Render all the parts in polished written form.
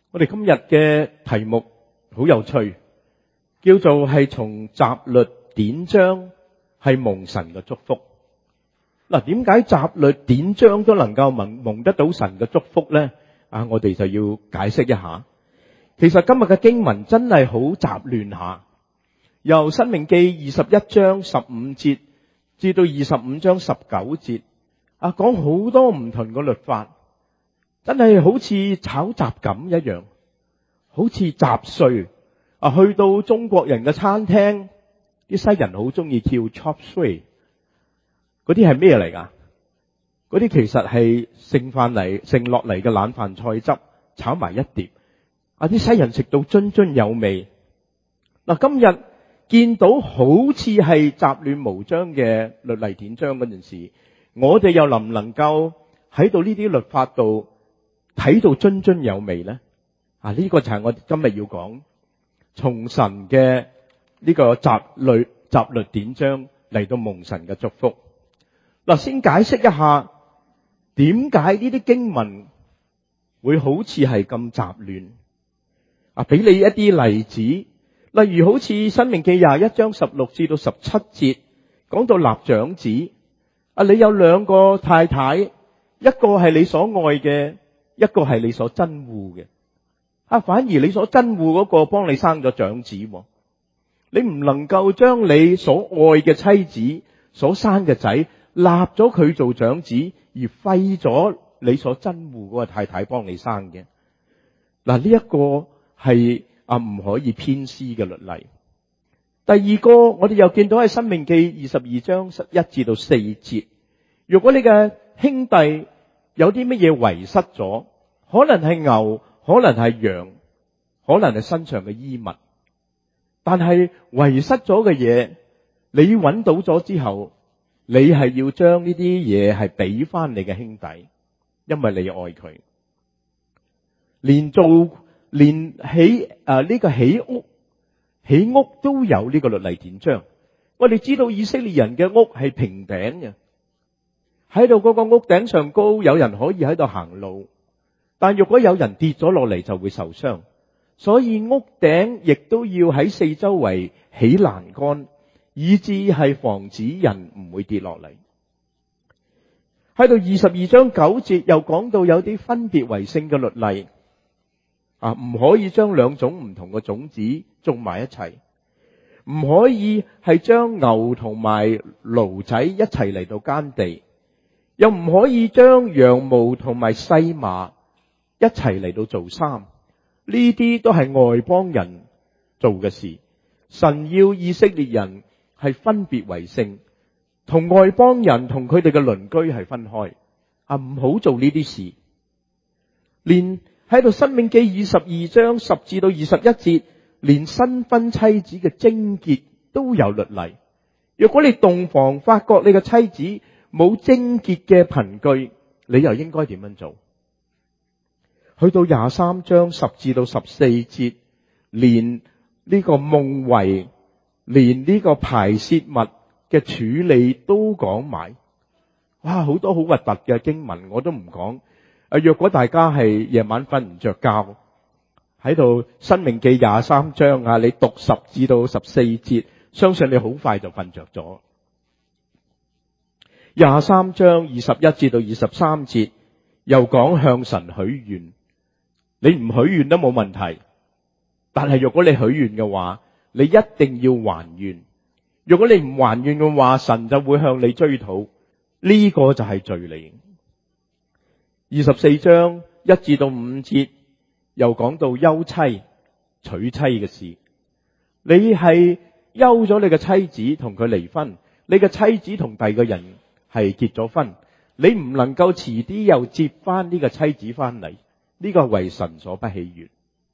我哋今日嘅題目好有趣，叫做係從習律典章係蒙神嘅祝福。嗱，點解習律典章都能夠蒙得到神嘅祝福呢？我哋就要解釋一下。其實今日嘅經文真係好雜亂下，由申命記21章15節至到25章19節，講好多唔同嘅律法，真係好似炒雜錦一樣，好似雜碎。去到中國人嘅餐廳，啲西人好中意叫 chop suey， 嗰啲係咩嚟㗎？嗰啲其實係剩落嚟嘅冷飯菜汁炒埋一碟，啲西人食到津津有味。今日見到好似係雜亂無章嘅律例典章嗰陣時，我哋又能唔能夠喺度呢啲律法度睇到津津有味呢？呢個就係我哋今日要講從神嘅呢個習律典章嚟到蒙神嘅祝福。先解釋一下點解呢啲經文會好似係咁雜亂。俾你一啲例子，例如好似申命記21章16至到17節講到立長子。你有兩個太太，一個係你所愛嘅，一個係你所憎惡嘅。反而你所憎惡嗰個幫你生咗長子，你唔能夠將你所愛嘅妻子所生嘅仔立咗佢做長子，而廢咗你所憎惡嗰個太太幫你生嘅。呢一個係唔可以偏私嘅律例。第二個，我哋又見到喺申命記22章1至到4節，如果你嘅兄弟有啲乜嘢遺失咗，可能係牛，可能係羊，可能係身上嘅衣物，但係遺失咗嘅嘢，你揾到咗之後，你係要將呢啲嘢係俾翻你嘅兄弟，因為你愛佢。連起呢個起屋都有呢個律例典章。我哋知道以色列人嘅屋係平頂嘅，喺度嗰個屋頂上高，有人可以喺度行路，但如果有人跌咗落嚟就會受傷，所以屋頂亦都要喺四周圍起欄杆，以致係防止人唔會跌落嚟。喺度22章9節又講到有啲分別為聖嘅律例，唔可以將兩種唔同嘅種子種埋一齊，唔可以係將牛同埋驢仔一齊嚟到耕地，又唔可以將羊毛同埋細麻一齊嚟到做衫。呢啲都係外邦人做嘅事。神要以色列人係分別為聖，同外邦人同佢哋嘅鄰居係分開，唔好做呢啲事。連喺度申命記22章10至到21節，連新婚妻子嘅貞潔都有律例。如果你洞房發覺你嘅妻子冇貞潔嘅憑據，你又應該點樣做？去到23章10至到14節，連呢個夢遺，連呢個排泄物嘅處理都講埋。好多好核突嘅經文我都唔講。若果大家係夜晚瞓唔着覺，喺度申命記23章你讀10至到14節，相信你好快就瞓着咗。23章21至到23節又講向神許願，你唔許願都冇問題，但係如果你許願嘅話，你一定要還願。如果你唔還願嘅話，神就會向你追討，呢個就係罪嚟。24章1至到5節又講到休妻娶妻嘅事。你係休咗你嘅妻子同佢離婚，你嘅妻子同第二個人係結咗婚，你唔能夠遲啲又接翻呢個妻子翻嚟，呢個係為神所不喜悅。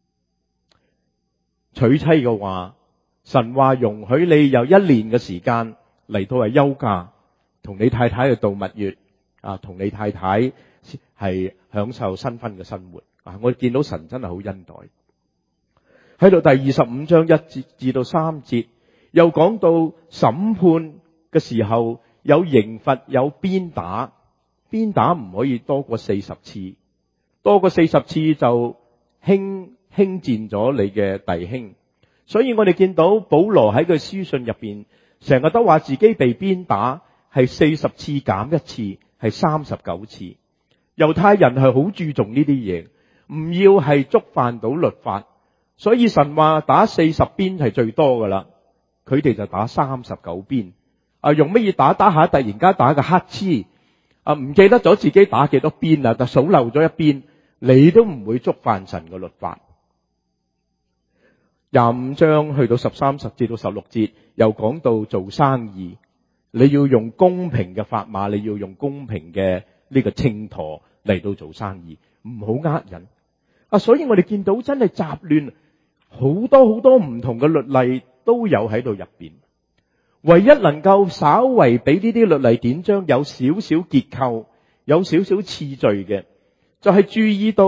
娶妻嘅話，神話容許你有1年嘅時間嚟到係休假，同你太太去度蜜月，同你太太係享受新婚嘅生活。我哋見到神真係好恩待。喺度第25章1至到3節又講到審判嘅時候有刑罰，有鞭打唔可以多過40次，多過40次就輕賤咗你嘅弟兄。所以我哋見到保羅喺佢書信入邊，成日都話自己被鞭打係40次減1次，係39次。猶太人係好注重呢啲嘢，唔要係觸犯到律法，所以神話打40鞭係最多噶啦，佢哋就打39鞭。用乜嘢打下突然間打個乞嗤，唔記得咗自己打幾多鞭啦，就數漏咗一鞭，你都唔會觸犯神嘅律法。25章去到13至到16節，又講到做生意，你要用公平嘅法碼，你要用公平嘅呢個秤砣嚟到做生意，唔好呃人。所以我哋見到真係雜亂，好多唔同嘅律例都有喺度入邊。唯一能夠稍為俾呢啲律例典章有少少結構，有少少次序嘅，就係注意到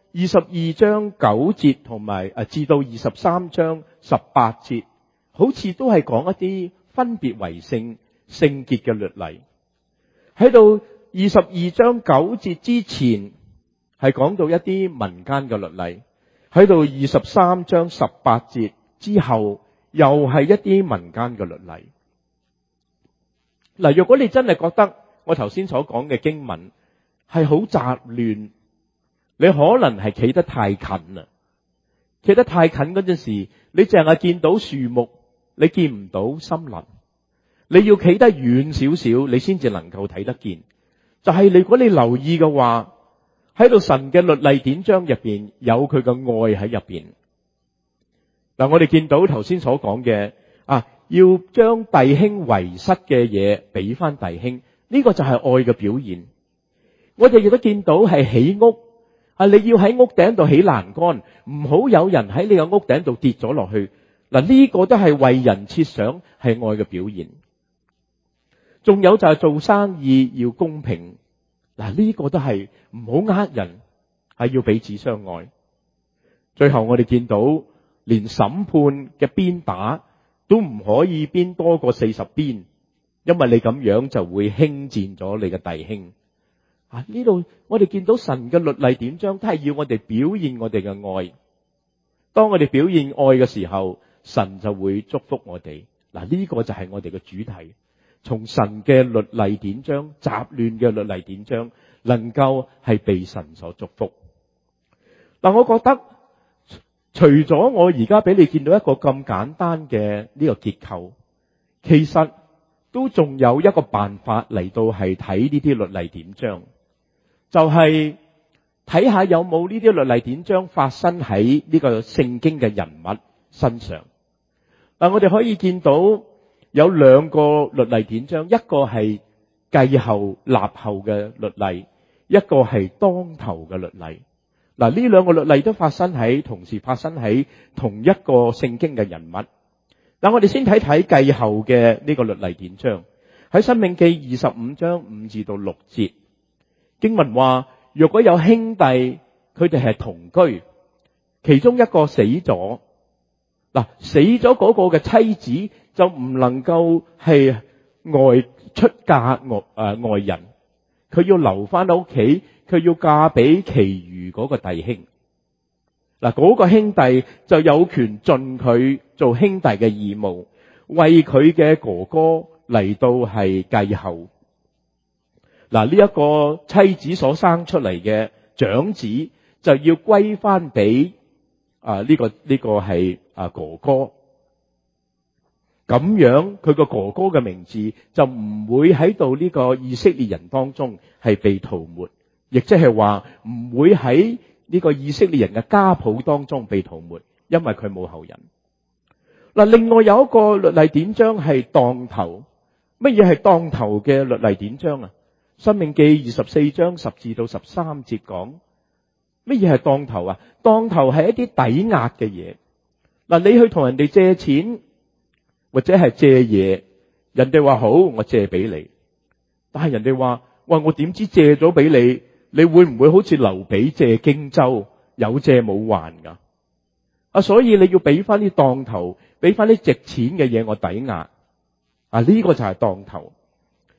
22章9節同埋至到23章18節，好似都係講一啲分別為聖、聖潔嘅律例。喺到22章9節之前係講到一啲民間嘅律例，喺到23章18節之後又係一啲民間嘅律例。嗱，如果你真係覺得我頭先所講嘅經文係好雜亂，你可能係企得太近啦。企得太近嗰陣時，你淨係見到樹木，你見唔到森林。你要企得遠少少，你先至能夠睇得見。就係如果你留意嘅話，喺度神嘅律例典章入邊有佢嘅愛喺入邊。嗱，我哋見到頭先所講嘅要將弟兄遺失嘅嘢俾翻弟兄，呢個就係愛嘅表現。我哋亦都見到係起屋，你要喺屋頂度起欄杆，唔好有人喺你嘅屋頂度跌咗落去。嗱，呢個都係為人設想，係愛嘅表現。仲有就係做生意要公平，嗱，呢個都係唔好呃人，係要彼此相愛。最後我哋見到連審判嘅鞭打都唔可以鞭多過40鞭，因為你咁樣就會輕賤咗你嘅弟兄。呢度我哋見到神嘅律例典章都係要我哋表現我哋嘅愛。當我哋表現愛嘅時候，神就會祝福我哋。嗱，呢個就係我哋嘅主題。從神嘅律例典章，雜亂嘅律例典章，能夠係被神所祝福。嗱，我覺得除咗我而家俾你見到一個咁簡單嘅呢個結構，其實都仲有一個辦法嚟到係睇呢啲律例典章，就係睇下有冇呢啲律例典章發生喺呢個聖經嘅人物身上。嗱，我哋可以見到有兩個律例典章，一個係繼後立後嘅律例，一個係當頭嘅律例。嗱，呢兩個律例都同時發生喺同一個聖經嘅人物。嗱，我哋先睇睇繼後嘅呢個律例典章。喺申命記25章5至到6節，經文話，若果有兄弟，佢哋係同居，其中一個死咗，死咗嗰個嘅妻子就唔能夠係出嫁外人，佢要留翻喺屋企，佢要嫁俾其餘嗰個弟兄。嗰個兄弟就有權盡佢做兄弟嘅義務，為佢嘅哥哥嚟到係繼後。呢一個妻子所生出嚟嘅長子就要歸翻俾呢個係哥哥。咁樣佢個哥哥嘅名字就唔會喺度呢個以色列人當中係被塗抹，亦即係話唔會喺呢個以色列人嘅家譜當中被塗抹，因為佢冇後人。另外有一個律例典章係當頭。乜嘢係當頭嘅律例典章啊？申命記24章10至到13節講乜嘢係當頭啊？當頭係一啲抵押嘅嘢。你去同人哋借錢或者係借嘢，人哋話好，我借俾你，但係人哋話，喂，我點知借咗俾你，你會唔會好似劉備借荊州，有借冇還噶？所以你要俾翻啲當頭，俾翻啲值錢嘅嘢我抵押。呢個就係當頭。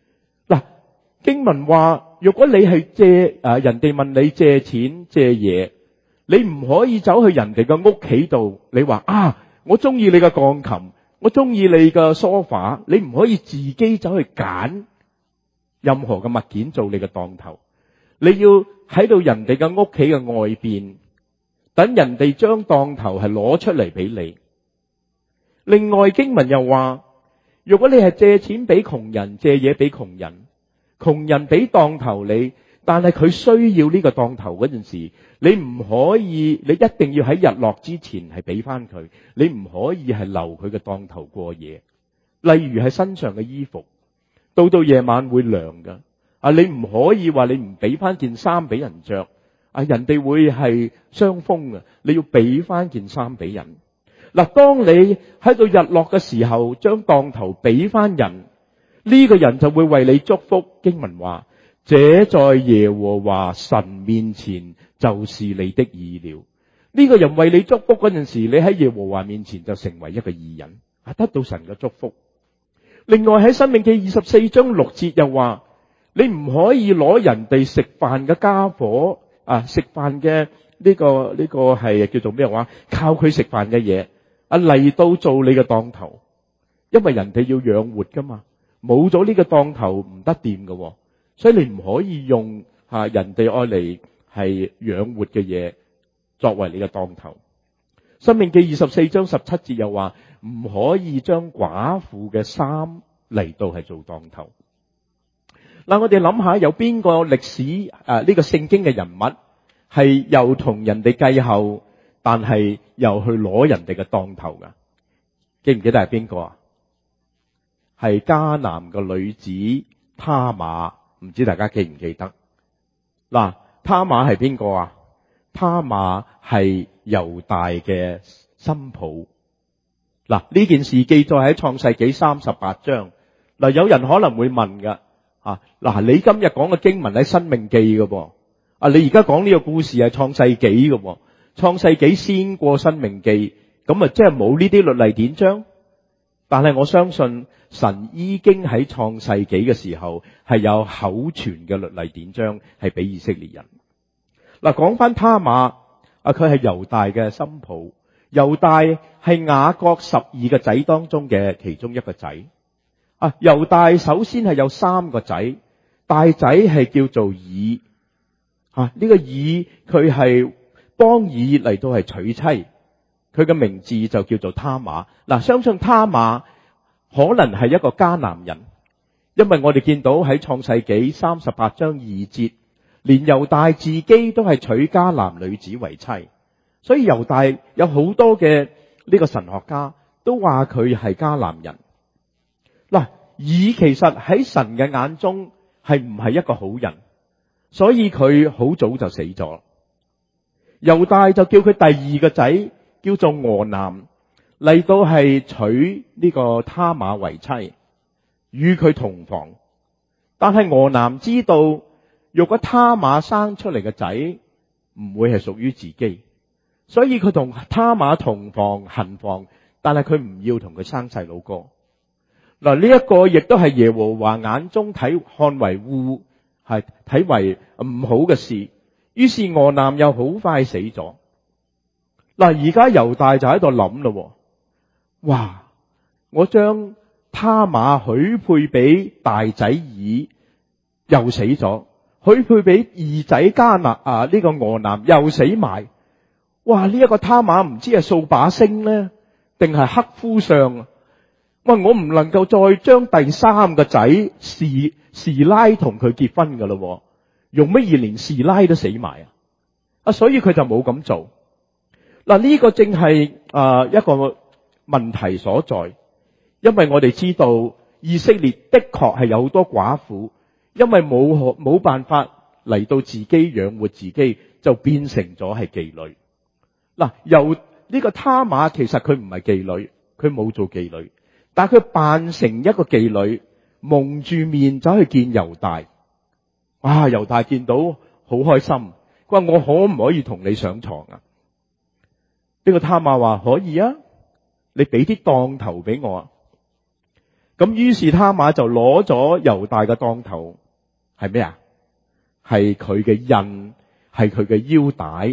經文話，如果你係借人哋問你借錢借嘢， 你唔可以走去人哋嘅屋企度，你話我中意你嘅鋼琴，我中意你嘅梳化，你唔可以自己走去揀任何嘅物件做你嘅當頭。你要喺到人哋嘅屋企嘅外邊，等人哋將當頭係攞出嚟俾你。另外經文又話，如果你係借錢俾窮人，借嘢俾窮人，窮人俾當頭你，但係佢需要呢個當頭嗰陣時，你唔可以，你一定要喺日落之前係俾翻佢，你唔可以係留佢嘅當頭過夜。例如係身上嘅衣服，到夜晚會涼噶，你唔可以話你唔俾翻件衫俾人着，人哋會係傷風嘅，你要俾翻件衫俾人。嗱，當你喺到日落嘅時候，將當頭俾翻人，呢個人就會為你祝福。經文話，這在耶和華神面前就是你的義了。呢個人為你祝福嗰陣時，你喺耶和華面前就成為一個義人，得到神嘅祝福。另外喺申命記24章6節又話，你唔可以攞人哋食飯嘅家伙，食飯嘅呢個係叫做咩話？靠佢食飯嘅嘢嚟到做你嘅當頭，因為人哋要養活噶嘛，冇咗呢個當頭唔得掂噶，所以你唔可以用人哋愛嚟係養活嘅嘢作為你嘅當頭。申命記24章17節又話，唔可以將寡婦嘅衫嚟到係做當頭。嗱，我哋諗下有邊個歷史呢個聖經嘅人物係又同人哋繼後，但係又去攞人哋嘅當頭噶？記唔記得係邊個啊？係迦南嘅女子他瑪，唔知大家記唔記得？嗱，他瑪係邊個啊？他瑪係猶大嘅新抱。嗱，呢件事記載喺創世紀38章。嗱，有人可能會問噶，你今日講嘅經文喺申命記嘅噃，你而家講呢個故事係創世紀嘅喎，創世紀先過申命記，咁即係冇呢啲律例典章。但係我相信神已經喺創世紀嘅時候係有口傳嘅律例典章係俾以色列人。嗱，講翻他瑪，佢係猶大嘅新抱。猶大係雅各12個仔當中嘅其中一個仔。猶大首先係有3個仔，大仔係叫做以。呢個以佢係幫以嚟到係娶妻，佢嘅名字就叫做他瑪。相信他瑪可能係一個迦南人，因為我哋見到喺創世紀38章2節，連猶大自己都係娶迦南女子為妻，所以猶大有好多嘅呢個神學家都話佢係迦南人。以其實喺神嘅眼中係唔係一個好人，所以佢好早就死咗。猶大就叫佢第二個仔叫做俄南嚟到係娶呢個他瑪為妻，與佢同房。但係俄南知道，如果他瑪生出嚟嘅仔唔會係屬於自己，所以佢同他瑪同房行房，但係佢唔要同佢生細佬哥。呢一個亦都係耶和華眼中看為惡，係睇為唔好嘅事。於是俄南又好快死咗。而家猶大就喺度諗咯，哇！我將他瑪許配俾大仔以又死咗，許配俾二仔迦南呢個俄南又死埋。哇！呢一個他瑪唔知係掃把星呢，定係黑夫相啊？我唔能夠再將第3個仔示拉同佢結婚噶咯，用乜嘢連示拉都死埋啊？所以佢就冇咁做。呢個正係一個問題所在，因為我哋知道以色列的確係有好多寡婦，因為冇辦法嚟到自己養活自己，就變成咗係妓女。由呢個他瑪其實佢唔係妓女，佢冇做妓女。但係佢扮成一個妓女，蒙住面走去見猶大。猶大見到好開心，佢話我可唔可以同你上床啊？呢個他瑪話可以啊，你俾啲當頭俾我啊。咁於是他瑪就攞咗猶大嘅當頭，係咩啊？係佢嘅印，係佢嘅腰帶，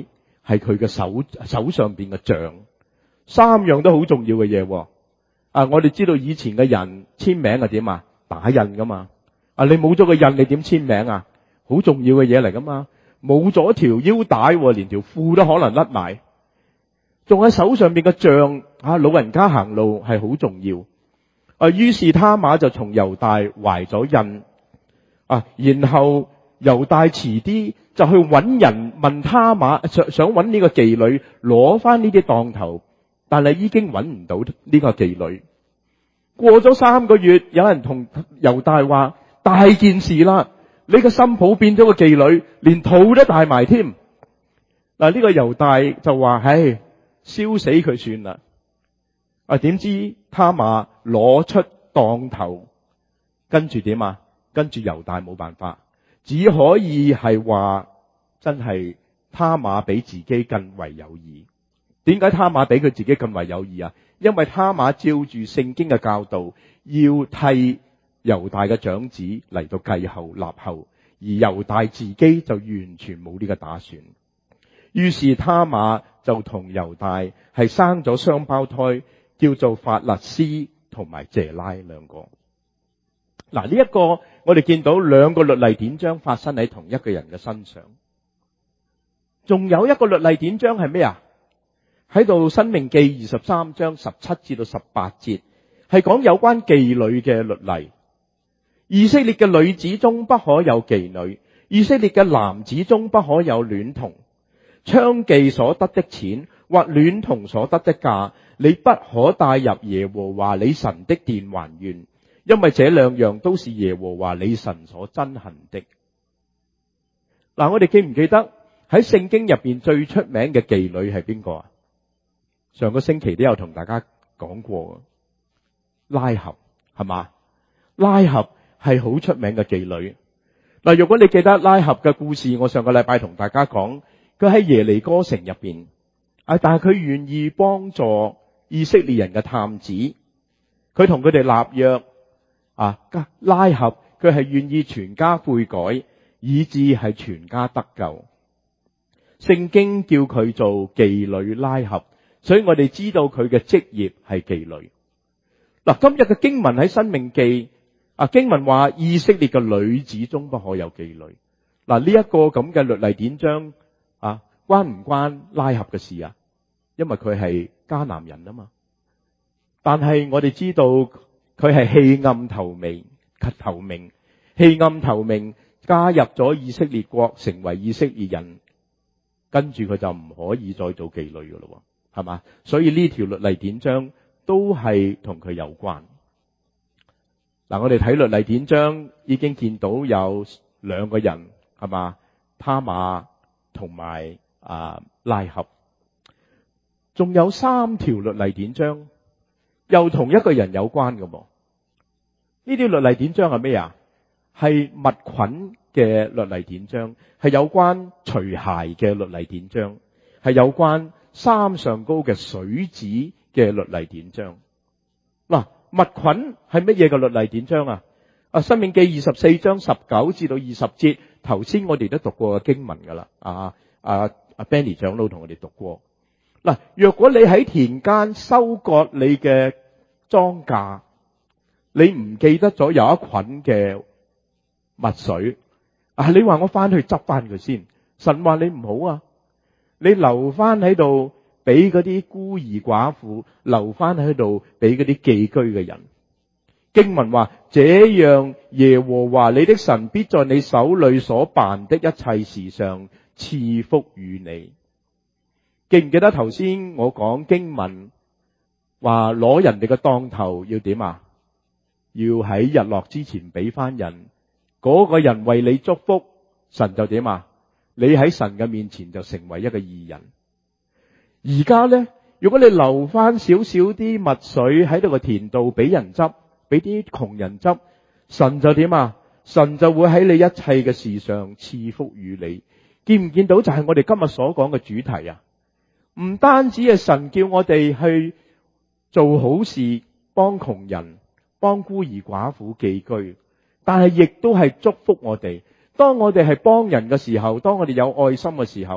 係佢嘅手上邊嘅像。三樣都好重要嘅嘢。我哋知道以前嘅人簽名係點啊？打印噶嘛。你冇咗個印，你點簽名啊？好重要嘅嘢嚟噶嘛。冇咗條腰帶，連條褲都可能甩埋。仲喺手上邊嘅像，老人家行路係好重要。於是他瑪就從猶大懷咗印。然後猶大遲啲就去揾人問他瑪，想揾呢個妓女攞翻呢啲當頭，但係已經揾唔到呢個妓女。過咗3個月，有人同猶大話：大件事啦！你個新抱變咗個妓女，連肚都大埋添。呢個猶大就話：燒死佢算啦。點知他瑪攞出當頭，跟住點啊？跟住猶大冇辦法，只可以係話真係他瑪比自己更為有義。點解他瑪比佢自己更為有義啊？因為他瑪照住聖經嘅教導，要替猶大嘅長子嚟到繼後立後，而猶大自己就完全冇呢個打算。於是他瑪就同猶大係生咗雙胞胎，叫做法勒斯同埋謝拉兩個。呢一個我哋見到2個律例典章發生喺同一個人嘅身上。仲有一個律例典章係咩啊？喺度申命記23章17至到18節，係講有關妓女嘅律例。以色列嘅女子中不可有妓女，以色列嘅男子中不可有戀童。娼妓所得的錢或戀童所得的價，你不可帶入耶和華你神的殿還願，因為這2樣都是耶和華你神所憎恨的。我哋記唔記得喺聖經入邊最出名嘅妓女係邊個啊？上個星期都有同大家講過，拉合係嘛？拉合係好出名嘅妓女。如果你記得拉合嘅故事，我上個禮拜同大家講，佢喺耶利哥城入邊，但係佢願意幫助以色列人嘅探子，佢同佢哋立約。拉合佢係願意全家悔改，以致係全家得救。聖經叫佢做妓女拉合，所以我哋知道佢嘅職業係妓女。今日嘅經文喺申命記，經文話以色列嘅女子中不可有妓女。呢一個咁嘅律例典章，關唔關拉合嘅事啊？因為佢係迦南人啊嘛。但係我哋知道佢係棄暗投明，棄暗投明加入咗以色列國，成為以色列人，跟住佢就唔可以再做妓女噶咯，係嘛？所以呢條律例典章都係同佢有關。我哋睇律例典章已經見到有2個人，係嘛？他瑪同埋拉合，仲有3條律例典章又同一個人有關嘅。呢啲律例典章係咩啊？係物菌嘅律例典章，係有關除鞋嘅律例典章，係有關山上高嘅水子嘅律例典章。物菌係乜嘢嘅律例典章啊？申命記24章19至到20節，頭先我哋都讀過嘅經文噶啦。Benny 長老同我哋讀過。若果你喺田間收割你嘅莊稼，你唔記得咗有一捆嘅麥穗，你話我翻去執翻佢先。神話你唔好啊，你留翻喺度俾嗰啲孤兒寡婦，留翻喺度俾嗰啲寄居嘅人。經文話，這樣耶和華你的神必在你手裏所辦的一切事上賜福與你。記唔記得頭先我講經文話攞人哋嘅當頭要點啊？要喺日落之前俾翻人，嗰個人為你祝福，神就點啊？你喺神嘅面前就成為一個義人。而家呢，如果你留翻少少啲麥穗喺度個田度俾人執，俾啲窮人執，神就點啊？神就會喺你一切嘅事上賜福與你。見唔見到就係我哋今日所講嘅主題啊？唔單止係神叫我哋去做好事，幫窮人，幫孤兒寡婦寄居，但係亦都係祝福我哋。當我哋係幫人嘅時候，當我哋有愛心嘅時候，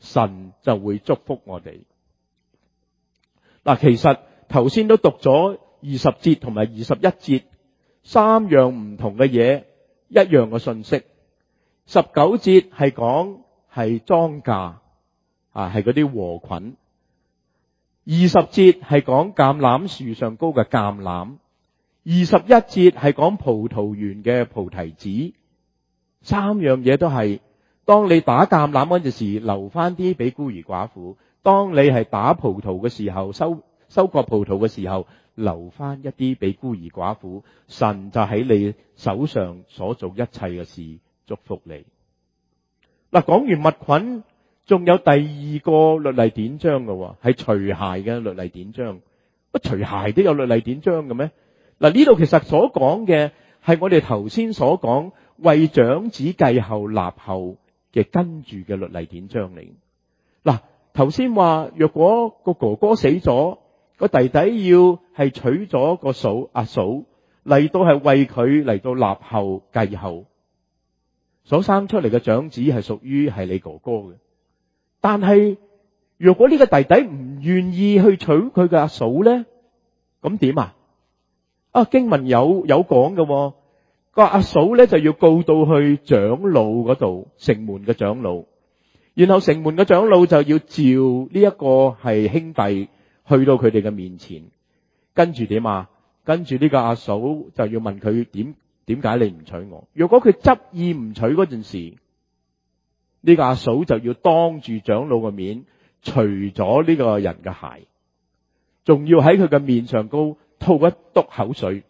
神就會祝福我哋。嗱，其實頭先都讀咗20節同埋21節三樣唔同嘅嘢，一樣嘅信息。19節係講係莊稼係嗰啲禾捆。20節係講橄欖樹上高嘅橄欖。21節係講葡萄園嘅菩提子。三樣嘢都係，當你打橄欖嗰陣時，留翻啲俾孤兒寡婦；當你係打葡萄嘅時候，收割葡萄嘅時候，留翻一啲俾孤兒寡婦。神就喺你手上所做一切嘅事，祝福你。嗱，講完物捆，仲有第二個律例典章嘅，係除鞋嘅律例典章。除鞋都有律例典章嘅咩？嗱，呢度其實所講嘅係我哋頭先所講為長子繼後立後嘅跟住嘅律例典章嚟。嗱，頭先話若果個哥哥死咗，個弟弟要係娶咗個阿嫂嚟到係為佢嚟到立後繼後，所生出嚟嘅長子係屬於係你哥哥嘅。但係若果呢個弟弟唔願意去娶佢嘅阿嫂咧，咁點啊？經文有講嘅，個阿嫂咧就要告到去長老嗰度，城門嘅長老，然後城門嘅長老就要召呢一個係兄弟去到佢哋嘅面前，跟住點啊？跟住呢個阿嫂就要問佢點解你唔娶我？如果佢執意唔娶嗰陣時，呢個阿嫂就要當住長老嘅面除咗呢個人嘅鞋，仲要喺佢嘅面上高吐一督口水。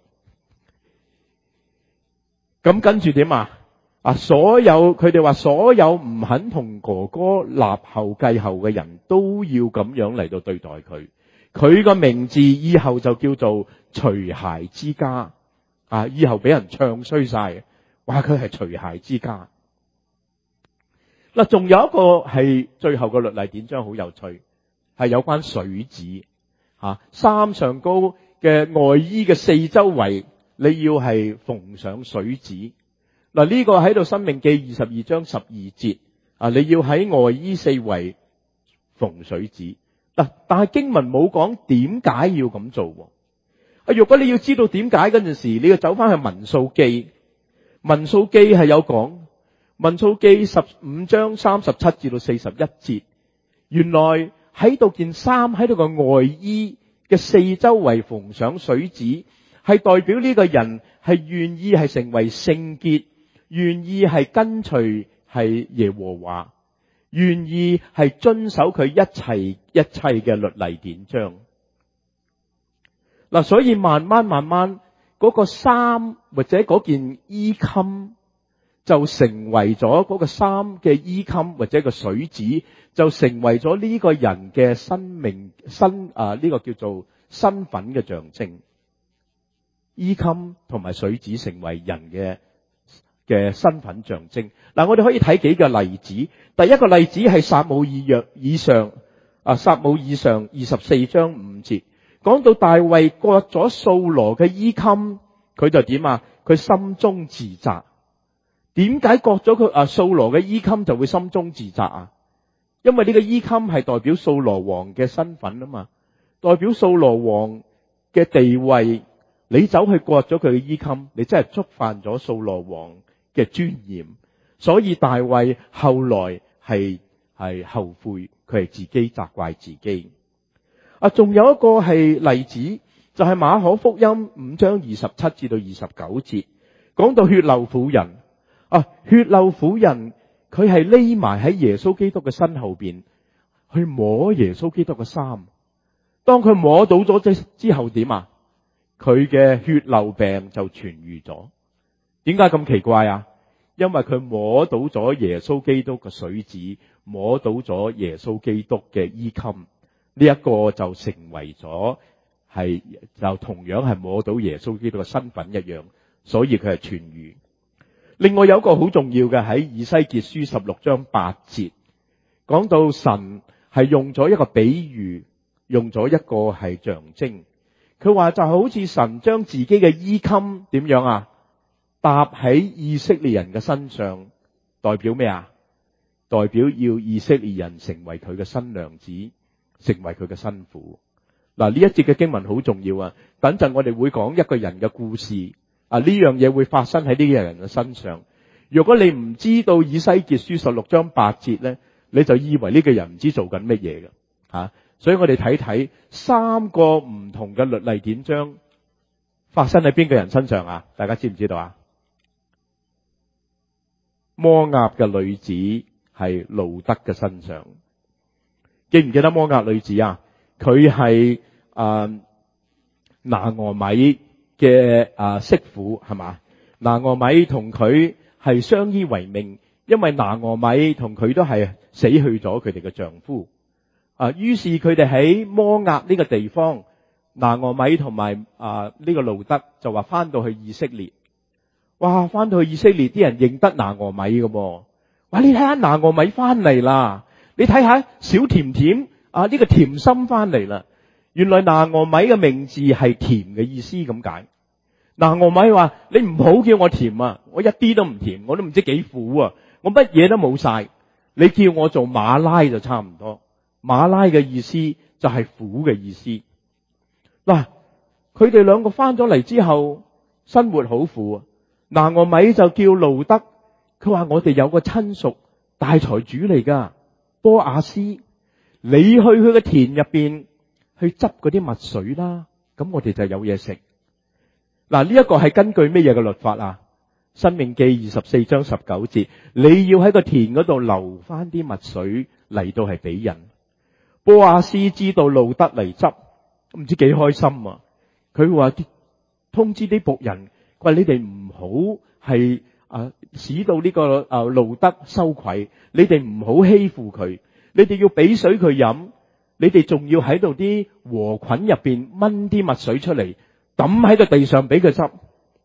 咁跟住點啊？佢哋話所有唔肯同哥哥立後繼後嘅人都要咁樣嚟到對待佢。佢個名字以後就叫做除鞋之家。以後俾人唱衰晒，話佢係除鞋之家。嗱，仲有一個係最後嘅律例典章好有趣，係有關水子。衫上高嘅外衣嘅四周圍，你要係縫上水子。嗱，呢個喺度申命記22章12節，你要喺外衣四圍縫水子。嗱，但係經文冇講點解要咁做。如果你要知道點解嗰陣時，你要走翻去民數記。民數記係有講，民數記15章37至到41節，原來喺度件衫喺度個外衣嘅四周圍縫上水子，係代表呢個人係願意係成為聖潔，願意係跟隨係耶和華，願意係遵守佢一切嘅律例典章。嗱，所以慢慢嗰個衫或者嗰件衣襟就成為咗嗰個衫嘅衣襟或者個水子，就成為咗呢個人嘅生命呢個叫做身份嘅象徵。衣襟同埋水子成為人嘅身份象徵。嗱，我哋可以睇幾個例子。第一個例子係撒母耳上24章5節。講到大衛割咗掃羅嘅衣襟，佢就點啊？佢心中自責。點解割咗佢掃羅嘅衣襟就會心中自責啊？因為呢個衣襟係代表掃羅王嘅身份啊嘛，代表掃羅王嘅地位。你走去割咗佢嘅衣襟，你真係觸犯咗掃羅王嘅尊嚴。所以大衛後來係後悔，佢係自己責怪自己。仲有一個係例子，就係馬可福音5章27至到29節，講到血漏婦人。血漏婦人佢係匿埋喺耶穌基督嘅身後邊，去摸耶穌基督嘅衫。當佢摸到咗之後點啊？佢嘅血漏病就痊癒咗。點解咁奇怪啊？因為佢摸到咗耶穌基督嘅水子，摸到咗耶穌基督嘅衣襟。呢一個就成為咗就同樣係摸到耶穌基督嘅身份一樣，所以佢係痊癒。另外有一個好重要嘅喺以西結書16章8節，講到神係用咗一個比喻，用咗一個係象徵。佢話就好似神將自己嘅衣襟點樣啊，搭喺以色列人嘅身上，代表咩啊？ 代表要以色列人成為佢嘅新娘子，成為佢嘅新婦。嗱，呢一節嘅經文好重要啊！等陣我哋會講一個人嘅故事，呢樣嘢會發生喺呢個人嘅身上。如果你唔知道以西結書16章8節咧，你就以為呢個人唔知做緊乜嘢嘅。所以我哋睇睇3個唔同嘅律例典章發生喺邊個人身上啊？大家知唔知道啊？摩押嘅女子係路得嘅身上。記唔記得摩押女子啊？佢係拿俄米嘅媳婦，係嘛？拿俄米同佢係相依為命，因為拿俄米同佢都係死去咗佢哋嘅丈夫。於是佢哋喺摩押呢個地方，拿俄米同埋呢個路得就話翻到去以色列。哇！翻到去以色列，啲人認得拿俄米嘅噃。哇！你睇下拿俄米翻嚟啦，你睇下小甜甜呢個甜心翻嚟啦。原來拿俄米嘅名字係甜嘅意思咁解。拿俄米話：你唔好叫我甜啊，我一啲都唔甜，我都唔知幾苦啊，我乜嘢都冇晒。你叫我做馬拉就差唔多。馬拉嘅意思就係苦嘅意思。嗱，佢哋兩個翻咗嚟之後，生活好苦啊。拿俄米就叫路得，佢話：我哋有個親屬大財主嚟噶，波亞斯，你去佢嘅田入邊去執嗰啲麥穗啦，咁我哋就有嘢食。嗱，呢一個係根據咩嘢嘅律法啊？申命記24章19節，你要喺個田嗰度留翻啲麥穗嚟到係俾人。波亞斯知道路得嚟執，唔知幾開心啊！佢話通知啲僕人，佢話你哋唔好係使到呢個路得羞愧，你哋唔好欺負佢，你哋要俾水佢飲，你哋仲要喺度啲禾捆入邊掹啲麥穗出嚟，抌喺個地上俾佢執，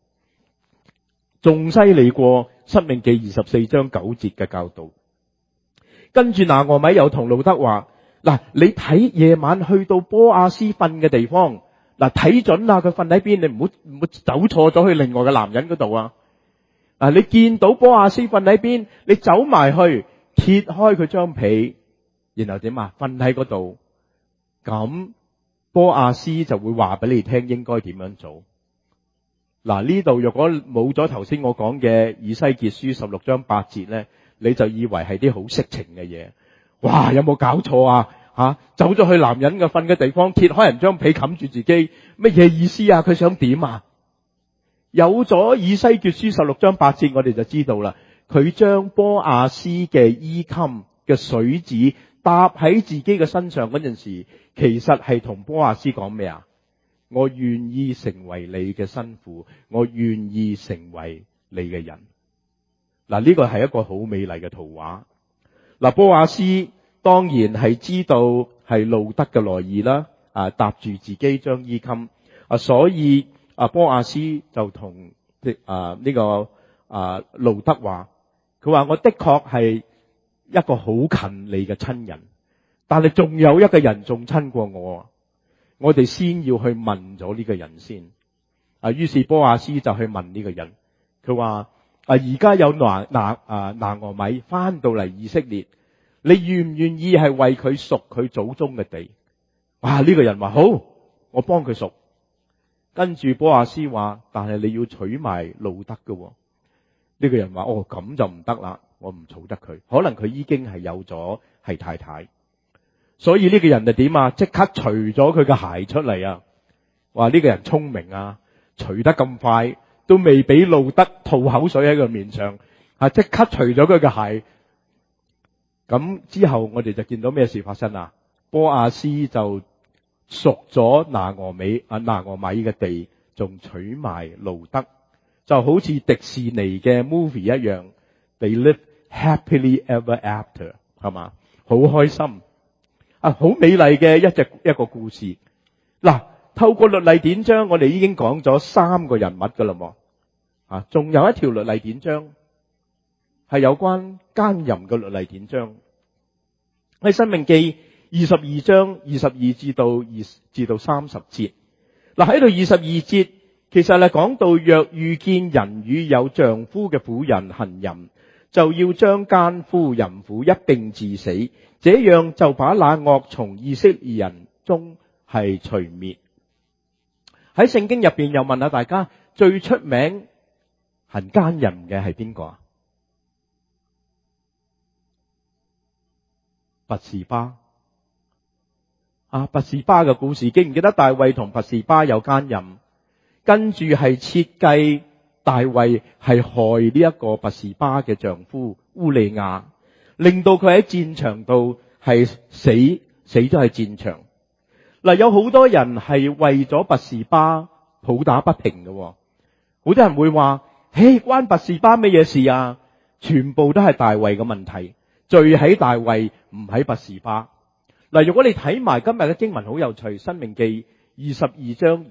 仲犀利過申命記24章9節嘅教導。跟住拿俄米又同路得話：嗱，你睇夜晚去到波亞斯瞓嘅地方，嗱，睇準啦，佢瞓喺邊，你唔好走錯咗去另外嘅男人嗰度啊！你見到波亞斯瞓喺邊，你走埋去揭開佢張被，然後點啊？瞓喺嗰度，咁波亞斯就會話俾你聽應該點樣做。嗱，呢度若果冇咗頭先我講嘅以西結書16章8節咧，你就以為係啲好色情嘅嘢。哇！有冇搞錯啊？走咗去男人嘅瞓嘅地方，揭開人張被冚住自己，乜嘢意思啊？佢想點啊？有咗以西結書16章8節，我哋就知道啦。佢將波亞斯嘅衣襟嘅穗子搭喺自己嘅身上嗰陣時，其實係同波亞斯講咩啊？我願意成為你嘅新婦，我願意成為你嘅人。嗱，呢個係一個好美麗嘅圖畫。嗱，波亞斯當然係知道係路得嘅來意啦，搭住自己張衣襟，所以波亞斯就同呢個路得話，佢話我的確係一個好近你嘅親人，但係仲有一個人仲親過我哋先要去問咗呢個人先。於是波亞斯就去問呢個人，佢話而家有拿俄米翻到嚟以色列，你願唔願意係為佢贖佢祖宗嘅地？哇！呢個人話好，我幫佢贖。跟住波亞斯話，但係你要娶埋路得嘅。呢個人話咁就唔得啦，我唔娶得佢，可能佢已經係有咗係太太。所以呢個人就點啊？即刻除咗佢嘅鞋出嚟啊！話呢個人聰明啊，除得咁快，都未俾路得吐口水喺佢面上，即刻除咗佢嘅鞋。咁之後我哋就見到咩事發生啊？波亞斯就贖咗拿俄米嘅地，仲娶埋路得，就好似迪士尼嘅 movie 一樣 ，They live happily ever after， 係嘛？好開心。好美麗嘅一個故事。嗱，透過律例典章，我哋已經講咗3個人物噶啦，仲有一條律例典章係有關奸淫嘅律例典章，喺申命記22章22至到30節。嗱，喺度22節，其實係講到若遇見人與有丈夫嘅婦人行淫， 就要將奸夫淫婦一併治死，這樣就把那惡從以色列人中係除滅。喺聖經入邊又問下大家，最出名行奸淫嘅係邊個啊？拔示巴。拔示巴嘅故事，記唔記得大衛同拔示巴有奸淫？跟住係設計大衛係害呢一個拔示巴嘅丈夫烏利亞，令到佢喺戰場度係死咗喺戰場。嗱，有好多人係為咗拔示巴抱打不平嘅，好多人會話：嘿，關拔示巴咩嘢事啊？全部都係大衛嘅問題，罪喺大衛，唔喺拔示巴。嗱，如果你睇埋今日嘅經文好有趣，《申命記》22章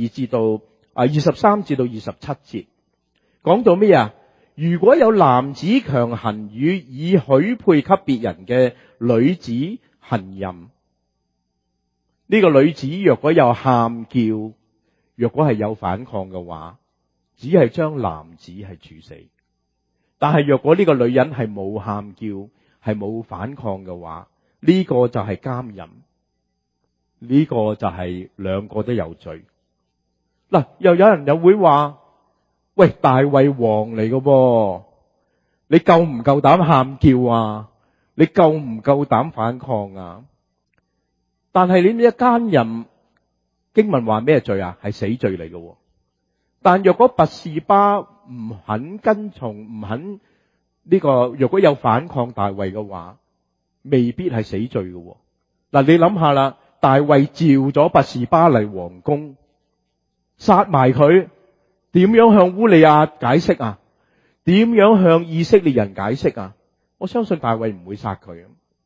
23至到27節，講到咩啊？如果有男子強行與已許配給別人嘅女子行淫，呢個女子若果有喊叫，若果係有反抗嘅話，只係將男子係處死。但係若果呢個女人係冇喊叫，係冇反抗嘅話，呢個就係奸淫，呢個就係兩個都有罪。嗱，又有人又會話：喂，大衛王嚟嘅噃，你夠唔夠膽喊叫啊？你夠唔夠膽反抗啊？但係你呢一奸淫，經文話咩罪啊？係死罪嚟嘅。但若果拔示巴唔肯跟從，唔肯呢個，若果有反抗大衛嘅話，未必係死罪嘅。嗱，你諗下啦，大衛召咗拔示巴嚟皇宮，殺埋佢，點樣向烏利亞解釋啊？點樣向以色列人解釋啊？我相信大衛唔會殺佢。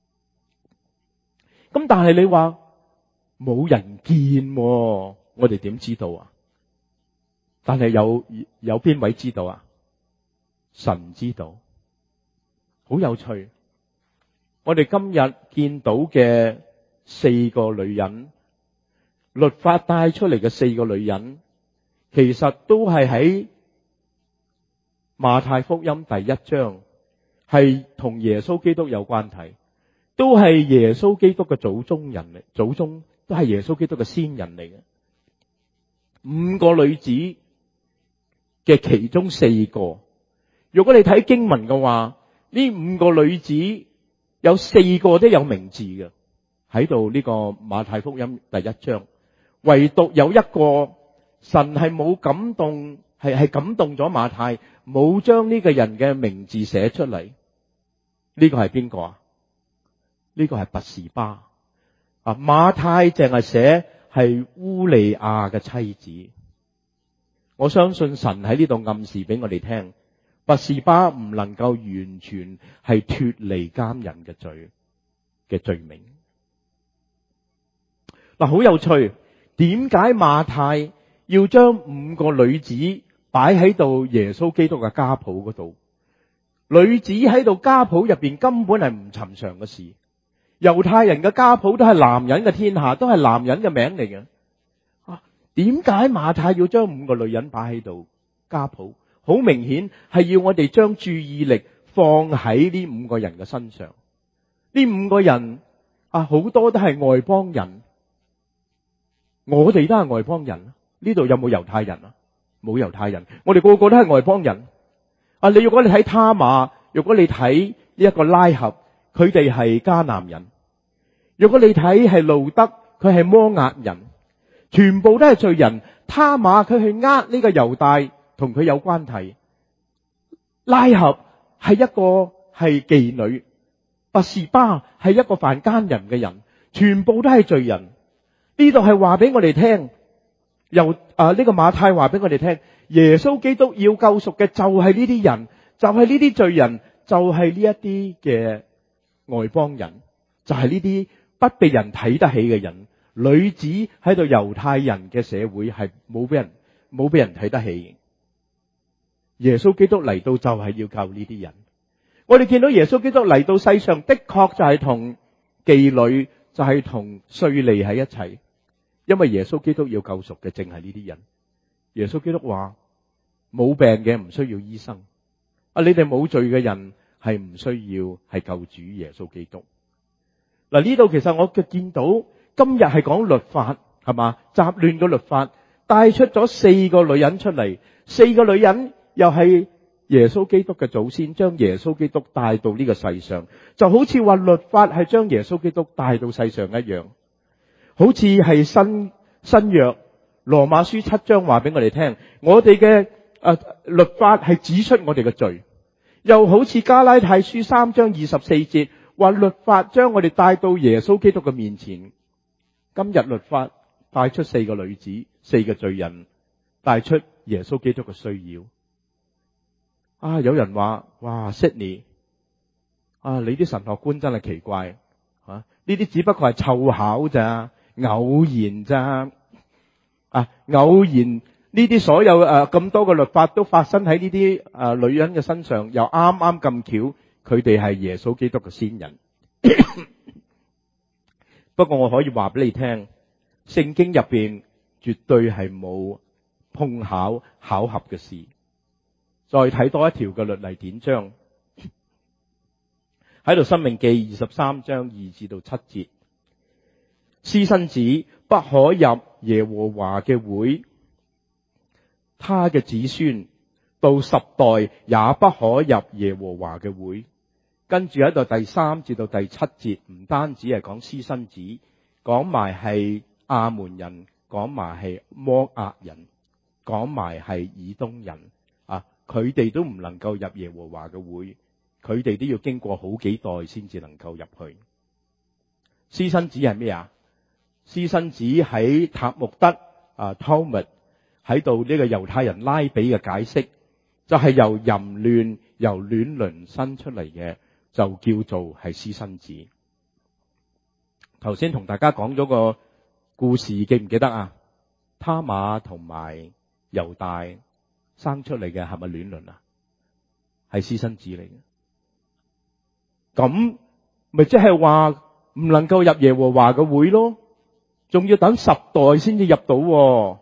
咁但係你話冇人見，我哋點知道啊？但係有邊位知道啊？神知道。好有趣。我哋今日見到嘅4個女人，律法帶出嚟嘅4個女人，其實都係喺馬太福音第1章，係同耶穌基督有關係，都係耶穌基督嘅祖宗人嚟，祖宗都係耶穌基督嘅先人嚟嘅。5個女子嘅其中4個，如果你睇經文嘅話，呢5個女子有4個都有名字嘅，喺度呢個馬太福音第1章，唯獨有一個神係冇感動，係感動咗馬太，冇將呢個人嘅名字寫出嚟。呢個係邊個啊？呢個係拔示巴。馬太淨係寫係烏利亞嘅妻子。我相信神喺呢度暗示俾我哋聽，拔示巴唔能夠完全係脫離奸人嘅罪名。嗱，好有趣，點解馬太要將5個女子擺喺度耶穌基督嘅家譜嗰度？女子喺度家譜入邊根本係唔尋常嘅事。猶太人嘅家譜都係男人嘅天下，都係男人嘅名嚟嘅。點解馬太要將5個女人擺喺度家譜？好明顯係要我哋將注意力放喺呢5個人嘅身上。呢5個人好多都係外邦人，我哋都係外邦人。呢度有冇猶太人啊？冇猶太人，我哋個個都係外邦人。如果你睇他瑪，如果你睇呢一個拉合，佢哋係迦南人。如果你睇係路德，佢係摩押人，全部都係罪人。他瑪佢去呃呢個猶大，同佢有關係。拉合係一個係妓女，拔示巴係一個犯奸淫嘅人，全部都係罪人。呢度係話俾我哋聽，由呢個馬太話俾我哋聽，耶穌基督要救贖嘅就係呢啲人，就係呢啲罪人，就係呢一啲嘅外邦人，就係呢啲不被人睇得起嘅人。女子喺度猶太人嘅社會係冇俾人睇得起。耶穌基督嚟到就係要救呢啲人。我哋見到耶穌基督嚟到世上的確就係同妓女，就係同稅吏喺一齊，因為耶穌基督要救贖嘅正係呢啲人。耶穌基督話冇病嘅唔需要醫生，你哋冇罪嘅人係唔需要係救主耶穌基督。嗱，呢度其實我嘅見到今日係講律法，係嘛？雜亂嘅律法帶出咗4個女人出嚟，4個女人又係耶穌基督嘅祖先，將耶穌基督帶到呢個世上，就好似話律法係將耶穌基督帶到世上一樣，好似係新約羅馬書7章話俾我哋聽，我哋嘅律法係指出我哋嘅罪，又好似加拉太書3章24節話律法將我哋帶到耶穌基督嘅面前。今日律法帶出4個女子，4個罪人，帶出耶穌基督嘅需要。有人話，哇 Sydney 你啲神學觀真係奇怪呢啲只不過係湊巧咋，偶然咋偶然呢啲所有咁多嘅律法都發生喺呢啲女人嘅身上，又啱啱咁巧，佢哋係耶穌基督嘅先人。不過我可以話俾你聽，聖經入邊絕對係冇碰巧合嘅事。再睇多一條嘅律例典章，喺度申命記23章2至到7節，私生子不可入耶和華嘅會，他嘅子孫到10代也不可入耶和華嘅會。跟住喺度第3至到第7節，唔單止係講私生子，講埋係亞門人，講埋係摩押人，講埋係以東人佢哋都唔能夠入耶和華嘅會，佢哋都要經過好幾代先至能夠入去。私生子係咩啊？私生子喺塔木德Talmud 喺度呢個猶太人拉比嘅解釋，就係由淫亂由亂倫生出嚟嘅，就叫做係私生子。頭先同大家講咗個故事，記唔記得啊？他瑪同埋猶大生出嚟嘅係咪亂倫啊？係私生子嚟嘅。咁咪即係話唔能夠入耶和華嘅會咯，仲要等10代先至入到，10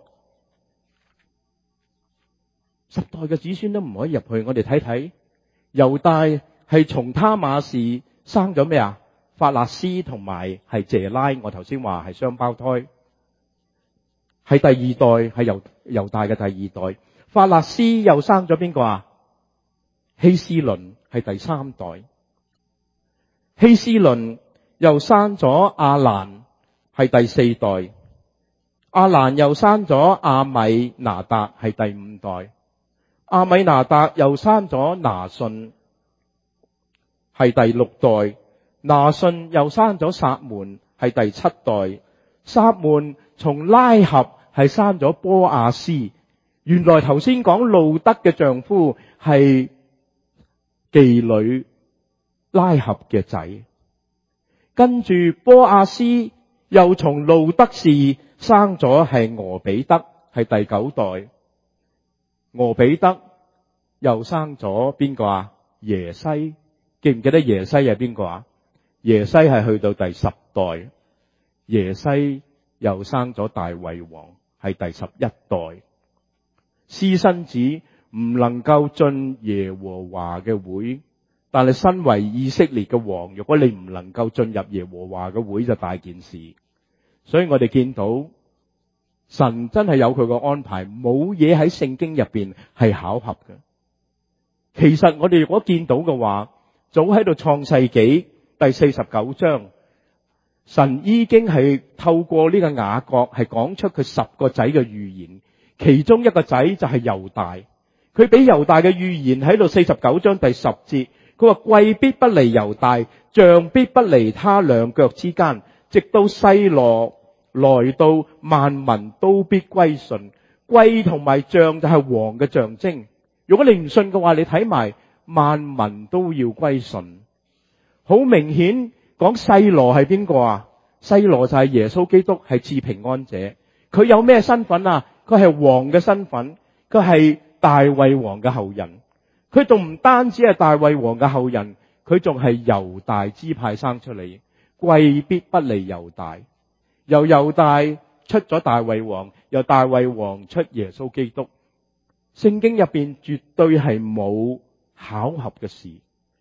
代嘅子孫都唔可以入去。我哋睇睇猶大係從他瑪氏生咗咩啊？法勒斯同埋係謝拉，我頭先話係雙胞胎，係第2代，係猶大嘅第2代。法勒斯又生咗邊個啊？希斯倫係第3代。希斯倫又生咗亞蘭，係第4代。亞蘭又生咗亞米拿達，係第5代。亞米拿達又生咗拿順，係第6代。拿順又生咗撒門，係第7代。撒門從拉合係生咗波亞斯。原來頭先講路德嘅丈夫係妓女拉合嘅仔，跟住波亞斯又從路德氏生咗係俄比德，係第9代。俄比德又生咗邊個啊？耶西。記唔記得耶西係邊個啊？耶西係去到第10代。耶西又生咗大衛王，係第11代。私生子唔能夠進耶和華嘅會，但係身為以色列嘅王，如果你唔能夠進入耶和華嘅會就大件事。所以我哋見到神真係有佢個安排，冇嘢喺聖經入邊係巧合嘅。其實我哋如果見到嘅話，早喺度創世紀第49章，神已經係透過呢個雅各係講出佢10個仔嘅預言。其中一個仔就係猶大，佢俾猶大嘅預言喺度49章第10節，佢話貴必不離猶大，杖必不離他兩腳之間，直到細羅來到，萬民都必歸順。貴同埋杖就係王嘅象徵。如果你唔信嘅話，你睇埋萬民都要歸順。好明顯講細羅係邊個啊？細羅就係耶穌基督，係賜平安者。佢有咩身份啊？佢係王嘅身份，佢係大衛王嘅後人。佢仲唔單止係大衛王嘅後人，佢仲係猶大支派生出嚟。貴必不離猶大，由猶大出咗大衛王，由大衛王出耶穌基督。聖經入邊絕對係冇巧合嘅事。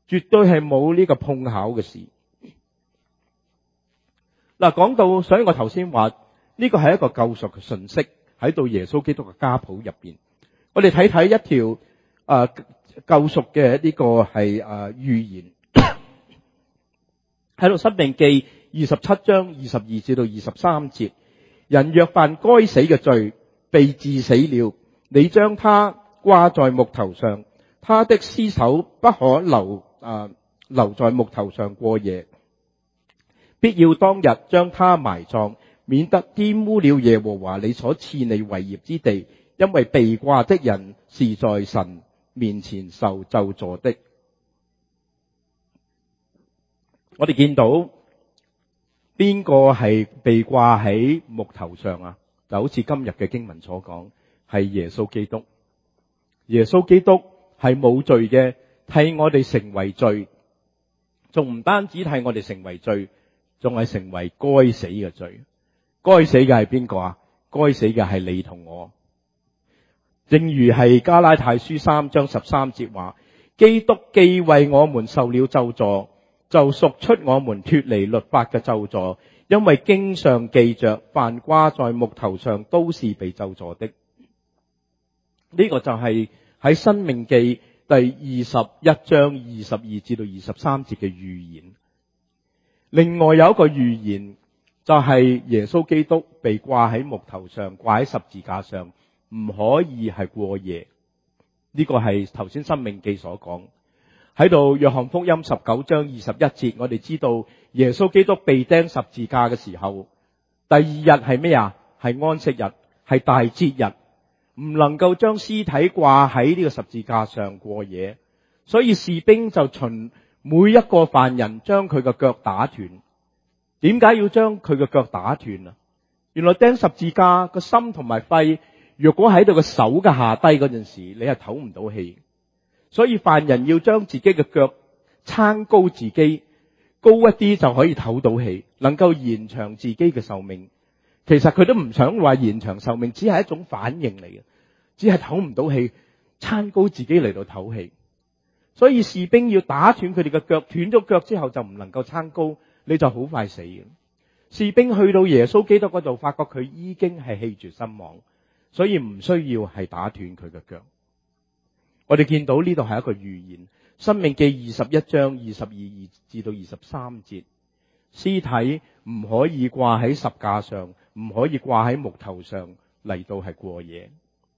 絕對係冇呢個碰巧嘅事。嗱，講到，所以我頭先話呢個係一個救贖嘅信息喺到耶穌基督嘅家譜入邊。我哋睇睇一條救贖嘅呢個係預言，喺度申命記27章22至到23節，人若犯該死嘅罪，被治死了，你將他掛在木頭上，他的屍首不可留在木頭上過夜，必要當日將他埋葬，免得玷污了耶和華你所賜你為業之地，因為被掛的人是在神面前受咒詛的。我哋見到邊個係被掛喺木頭上啊？就好似今日嘅經文所講，係耶穌基督。耶穌基督係冇罪嘅，替我哋成為罪，仲唔單止替我哋成為罪，仲係成為該死嘅罪。該死嘅係邊個啊？該死嘅係你同我。正如係加拉太書3章13節話，基督既為我們受了咒詛，就贖出我們脫離律法嘅咒詛，因為經上記着，凡掛在木頭上都是被咒詛的。呢個就係喺申命記第21章22至到23節嘅預言。另外有一個預言，就係耶穌基督被掛喺木頭上，掛喺十字架上，唔可以係過夜。呢個係頭先申命記所講。喺度約翰福音19章21節，我哋知道耶穌基督被釘十字架嘅時候，第二日係咩啊？係安息日，係大節日，唔能夠將屍體掛喺呢個十字架上過夜，所以士兵就循每一個犯人將佢嘅腳打斷。點解要將佢嘅腳打斷啊？原來釘十字架個心同埋肺，若果喺度個手嘅下低嗰陣時，你係唞唔到氣。所以犯人要將自己嘅腳撐高自己，高一啲就可以唞到氣，能夠延長自己嘅壽命。其實佢都唔想話延長壽命，只係一種反應嚟嘅，只係唞唔到氣，撐高自己嚟到唞氣。所以士兵要打斷佢哋嘅腳，斷咗腳之後就唔能夠撐高，你就好快死嘅。士兵去到耶穌基督嗰度，發覺佢已經係氣絕身亡，所以唔需要係打斷佢嘅腳。我哋見到呢度係一個預言，申命記21章22至到23節，屍體唔可以掛喺十架上，唔可以掛喺木頭上嚟到係過夜。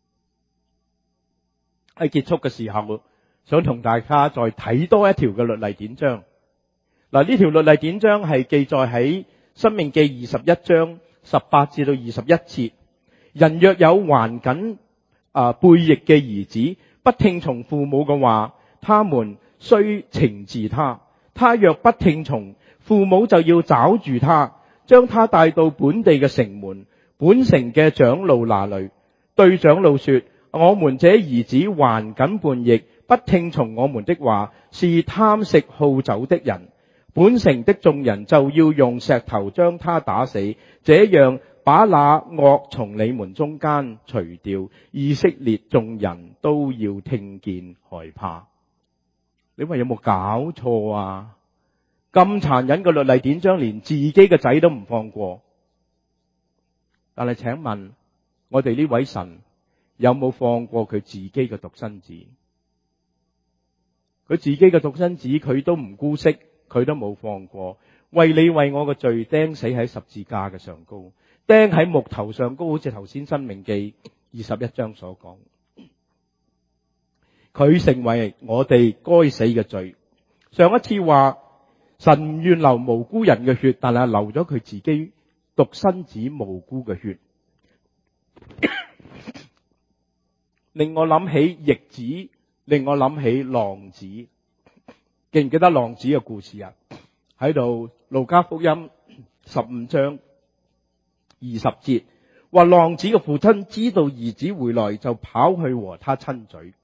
喺結束嘅時候，想同大家再睇多一條嘅律例典章。嗱，呢條律例典章係記載喺申命記21章18至到21節。人若有頑梗背逆嘅兒子，不聽從父母嘅話，他們須懲治他。他若不聽從，父母就要抓住他，將他帶到本地嘅城門，本城嘅長老那裏，對長老說：我們這兒子頑梗叛逆，不聽從我們的話，是貪食好酒的人。本城的眾人就要用石頭將他打死，這樣把那惡從你們中間除掉。以色列眾人都要聽見害怕。你話有冇搞錯啊？咁殘忍嘅律例典章，連自己嘅仔都唔放過。但係請問，我哋呢位神有冇放過佢自己嘅獨生子？佢自己嘅獨生子，佢都唔姑息，佢都冇放過。為你為我嘅罪釘死喺十字架嘅上高，釘喺木頭上高，好似頭先申命記21章所講。佢成為我哋該死嘅罪。上一次話神唔願流無辜人嘅血，但係流咗佢自己獨生子無辜嘅血。令我諗起逆子，令我諗起浪子。記唔記得浪子嘅故事啊？喺度路加福音15章20節，話浪子嘅父親知道兒子回來，就跑去和他親嘴。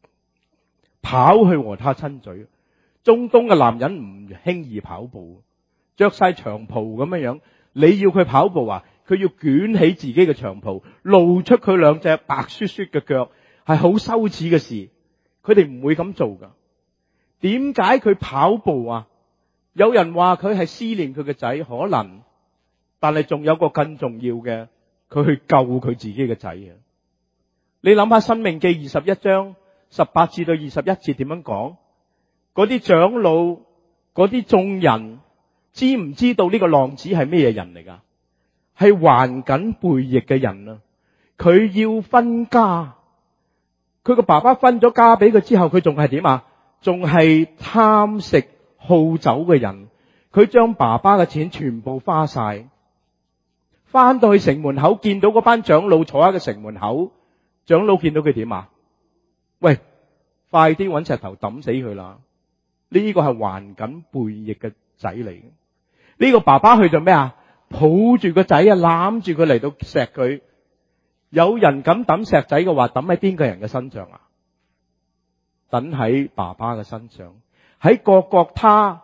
中東嘅男人唔輕易跑步，着晒長袍咁樣，你要佢跑步啊？佢要捲起自己嘅長袍，露出佢兩隻白雪雪嘅腳，係好羞恥嘅事。佢哋唔會咁做噶。 點解佢跑步啊？有人話佢係思念佢嘅仔，可能，但係仲有個更重要嘅，佢去救佢自己嘅仔啊！你諗下《申命記》21章18至到21節點樣講？嗰啲長老，嗰啲眾人，知唔知道呢個浪子係咩人嚟噶？係還緊背逆嘅人啊！佢要分家，佢個爸爸分咗家俾佢之後，佢仲係點啊？仲係貪食好酒嘅人。佢將爸爸嘅錢全部花晒，翻到去城門口見到嗰班長老坐喺個城門口，長老見到佢點啊？喂，快啲搵石頭抌死佢啦！呢個係還緊背逆嘅仔嚟嘅。呢個爸爸去做咩啊？抱住個仔啊，攬住佢嚟到錫佢。有人敢抌石仔嘅話，抌喺邊個人嘅身上啊？抌喺爸爸嘅身上。喺各各他，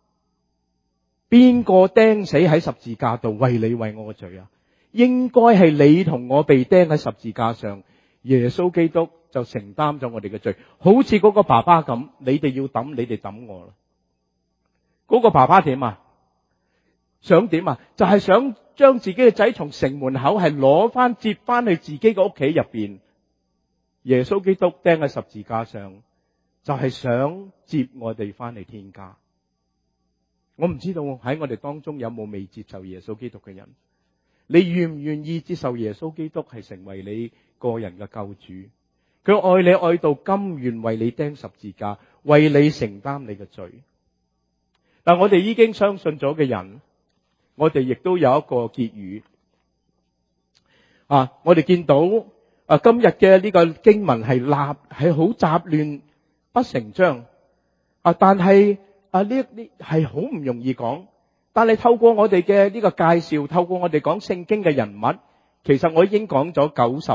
邊個釘死喺十字架度為你為我嘅罪啊？應該係你同我被釘喺十字架上，耶穌基督就承擔咗我哋嘅罪，好似嗰個爸爸咁，你哋要抌，你哋抌我啦。嗰個爸爸點啊？想點啊？就係想將自己嘅仔從城門口係攞翻接翻去自己嘅屋企入邊。耶穌基督釘喺十字架上，就係想接我哋翻嚟天家。我唔知道喺我哋當中有冇未接受耶穌基督嘅人？你願唔願意接受耶穌基督係成為你個人嘅救主？佢愛你愛到甘願為你釘十字架，為你承擔你嘅罪。但我哋已經相信咗嘅人，我哋亦都有一個結語啊！我哋見到今日嘅呢個經文係好雜亂不成章啊！但係呢係好唔容易講。但係透過我哋嘅呢個介紹，透過我哋講聖經嘅人物，其實我已經講咗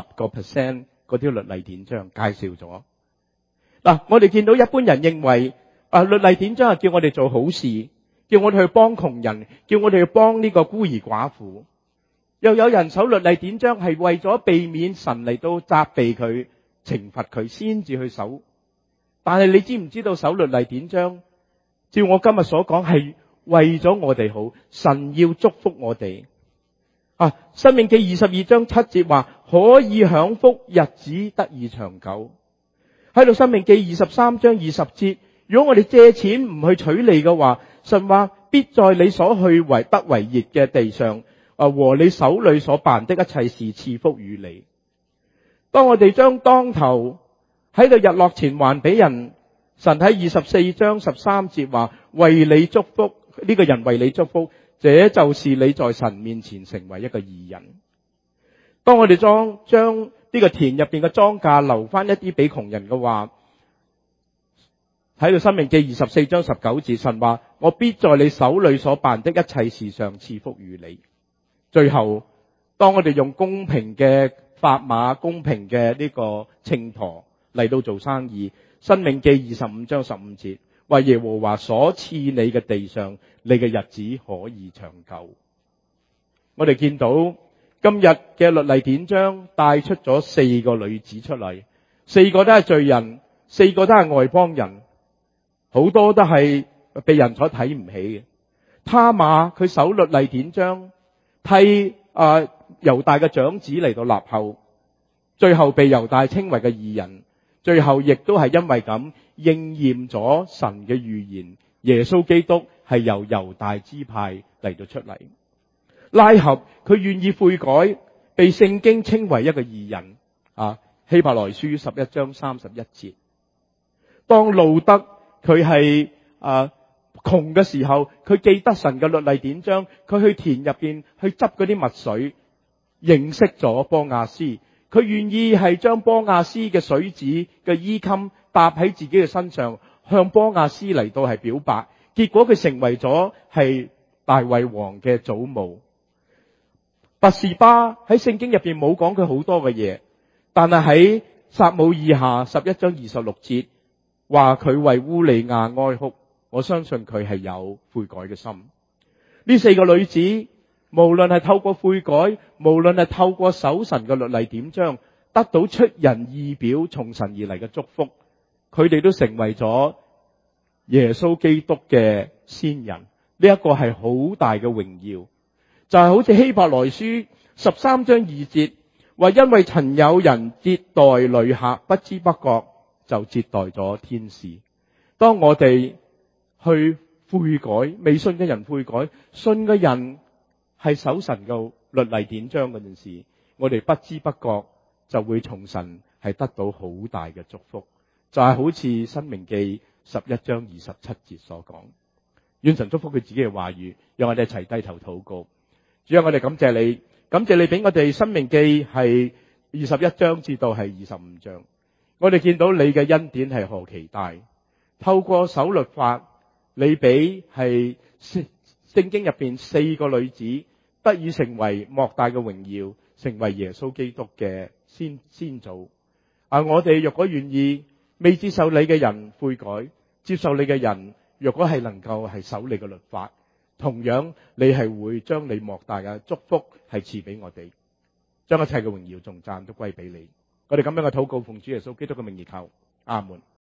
90% 嗰啲律例典章介紹咗。嗱，我哋見到一般人認為律例典章係叫我哋做好事，叫我哋去幫窮人，叫我哋去幫呢個孤兒寡婦。又有人守律例典章係為咗避免神嚟到責備佢、懲罰佢先至去守。但係你知唔知道守律例典章，照我今日所講係為咗我哋好，神要祝福我哋。申命記22章7節話可以享福，日子得以長久。喺度申命記23章20節，如果我哋借錢唔去取利嘅話，神話必在你所去為得為業嘅地上和你手裏所辦的一切事賜福與你。當我哋將當頭喺度日落前還俾人，神喺24章13節話為你祝福，呢個人為你祝福，這就是你在神面前成為一個義人。當我哋將呢個田入邊嘅莊稼留翻一啲俾窮人嘅話，喺度申命記24章19節，神話我必在你手裏所辦的一切事上賜福與你。最後，當我哋用公平嘅砝碼、公平嘅呢個秤砣嚟到做生意，申命記25章15節，為耶和華所賜你嘅地上，你嘅日子可以長久。我哋見到今日嘅律例典章帶出咗4個女子出嚟，4個都係罪人，4個都係外邦人，好多都係被人所睇唔起嘅。他瑪佢守律例典章，替猶大嘅長子嚟到立後，最後被猶大稱為嘅義人，最後亦都係因為咁應驗咗神嘅預言，耶穌基督係由猶大支派嚟到出嚟。拉合佢願意悔改，被聖經稱為一個義人。希伯來書11章31節。當路德佢係窮嘅時候，佢記得神嘅律例典章，佢去田入邊去執嗰啲麥穗，認識咗波亞斯，佢願意係將波亞斯嘅水子嘅衣襟搭喺自己嘅身上，向波亞斯嚟到係表白，結果佢成為咗係大衛王嘅祖母。拔示巴喺聖經入邊冇講佢好多嘅嘢，但係喺撒母耳下11章26節話佢為烏利亞哀哭，我相信佢係有悔改嘅心。呢4個女子無論係透過悔改，無論係透過守神嘅律例典章，得到出人意表從神而嚟嘅祝福，佢哋都成為咗耶穌基督嘅先人，呢一個係好大嘅榮耀。就係好似希伯來書13章2節話，因為曾有人接待旅客，不知不覺就接待咗天使。當我哋去悔改，未信嘅人悔改，信嘅人係守神嘅律例典章嗰陣時，我哋不知不覺就會從神係得到好大嘅祝福。就係好似申命記11章27節所講，願神祝福佢自己嘅話語，讓我哋一齊低頭禱告。主啊，我哋感謝你，感謝你俾我哋申命記係21章至到係25章，我哋見到你嘅恩典係何其大。透過守律法，你俾係聖經入邊4個女子得以成為莫大嘅榮耀，成為耶穌基督嘅先祖。我哋若果願意，未接受你嘅人悔改，接受你嘅人若果係能夠係守你嘅律法，同樣你係會將你莫大嘅祝福係賜俾我哋，將一切嘅榮耀頌讚都歸俾你。我哋咁樣嘅禱告奉主耶穌基督嘅名而求，阿門。